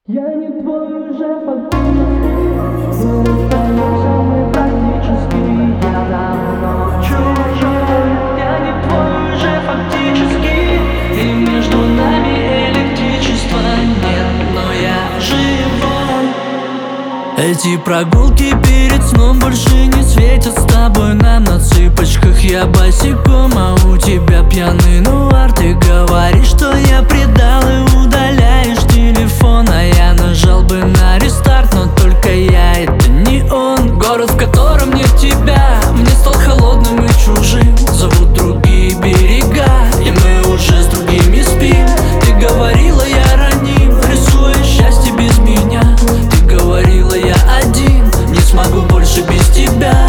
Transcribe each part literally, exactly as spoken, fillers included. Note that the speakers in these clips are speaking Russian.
Я не твой уже фактически, мы расстаемся мы практически. Я давно чужой. Я не твой уже фактически, и между нами электричества нет, но я живой. Эти прогулки перед сном больше не светят с тобой нам на цыпочках. Я босиком, а у тебя пьяный нуар. Ты говоришь, что я предал и удаляешь телефон, а я нажал бы на рестарт, но только я, это не он. Город, в котором нет тебя, мне стал холодным и чужим. Зовут другие берега, и мы уже с другими спим. Ты говорила, я раним, рисуя счастье без меня. Ты говорила, я один, не смогу больше без тебя.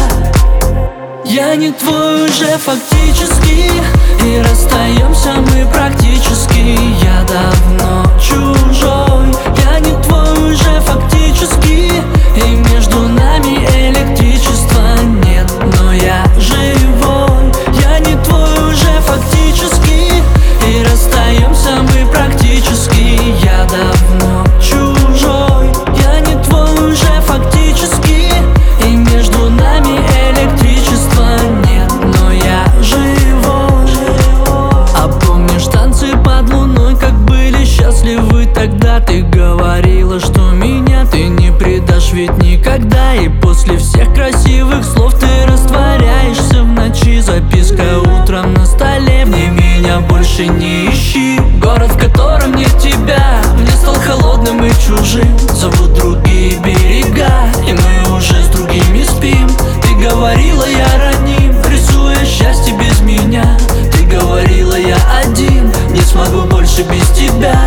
Я не твой уже фактически, и расстаемся мы практически. Я давно чужой. Я не твой уже фактически, и между нами электричества нет, но я живой. Я не твой уже фактически, и расстаемся мы практически. Я давно чужой. Я не твой уже фактически, и между нами электричества нет, но я живой. А помнишь танцы под луной, как были счастливы тогда? Ты говорила, что меня ты не предашь ведь никогда. И после всех красивых слов ты растворяешься в ночи. Записка утром на столе: мне меня больше не ищи. Город, в котором нет тебя, мне стал холодным и чужим. Зовут другие берега, и мы уже с другими спим. Ты говорила, я раним, рисуя счастье без меня. Ты говорила, я один, не смогу больше без тебя.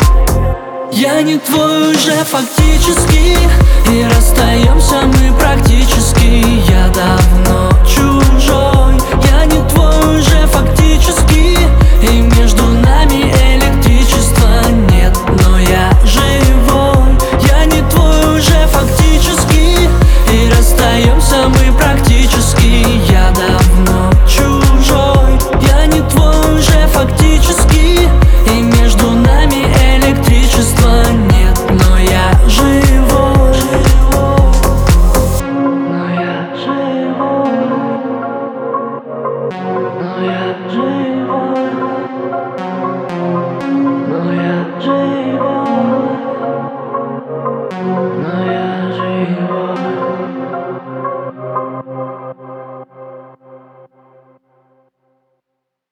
Я не твой уже фактически, и расстаемся мы практически. Я давно чужой. Я не твой уже фактически, и между нами электричество